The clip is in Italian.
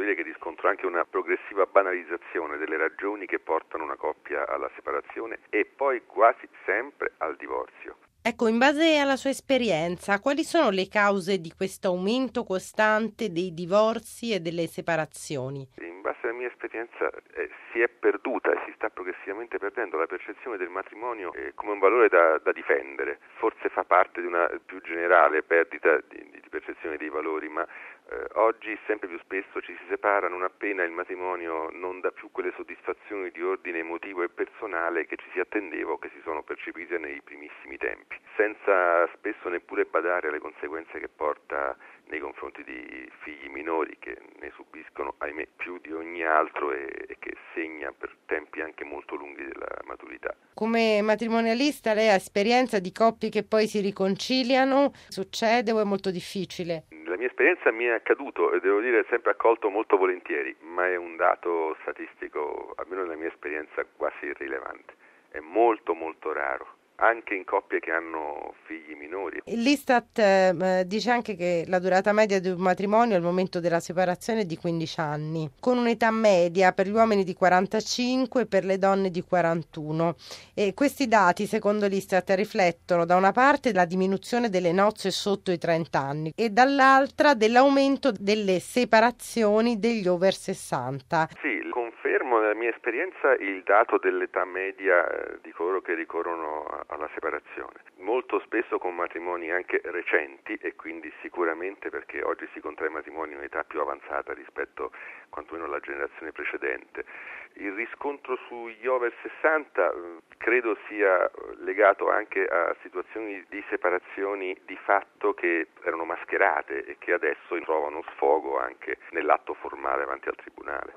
dire che riscontro anche una progressiva banalizzazione delle ragioni che portano una coppia alla separazione e poi quasi sempre al divorzio. Ecco, in base alla sua esperienza, quali sono le cause di questo aumento costante dei divorzi e delle separazioni? In base alla mia esperienza si è perduta e si sta progressivamente perdendo la percezione del matrimonio come un valore da difendere. Forse fa parte di una più generale perdita di percezione dei valori, ma oggi sempre più spesso ci si separa non appena il matrimonio non dà più quelle soddisfazioni di ordine emotivo e personale che ci si attendeva o che si sono percepite nei primissimi tempi, senza spesso neppure badare alle conseguenze che porta nei confronti di figli minori che ne subiscono, ahimè, più di ogni altro e che segna per tempi anche molto lunghi della maturità. Come matrimonialista lei ha esperienza di coppie che poi si riconciliano? Succede o è molto difficile? La mia esperienza mi è accaduto e devo dire sempre accolto molto volentieri, ma è un dato statistico, almeno nella mia esperienza, quasi irrilevante. È molto molto raro, anche in coppie che hanno figli minori. L'Istat dice anche che la durata media di un matrimonio al momento della separazione è di 15 anni, con un'età media per gli uomini di 45 e per le donne di 41. E questi dati, secondo l'Istat, riflettono da una parte la diminuzione delle nozze sotto i 30 anni e dall'altra dell'aumento delle separazioni degli over 60. Sì, confermo nella mia esperienza il dato dell'età media di coloro che ricorrono alla separazione. Molto spesso con matrimoni anche recenti e quindi sicuramente perché oggi si contrae matrimoni in un'età più avanzata rispetto quantomeno alla generazione precedente. Il riscontro sugli over 60 credo sia legato anche a situazioni di separazioni di fatto che erano mascherate e che adesso trovano sfogo anche nell'atto formale avanti al tribunale.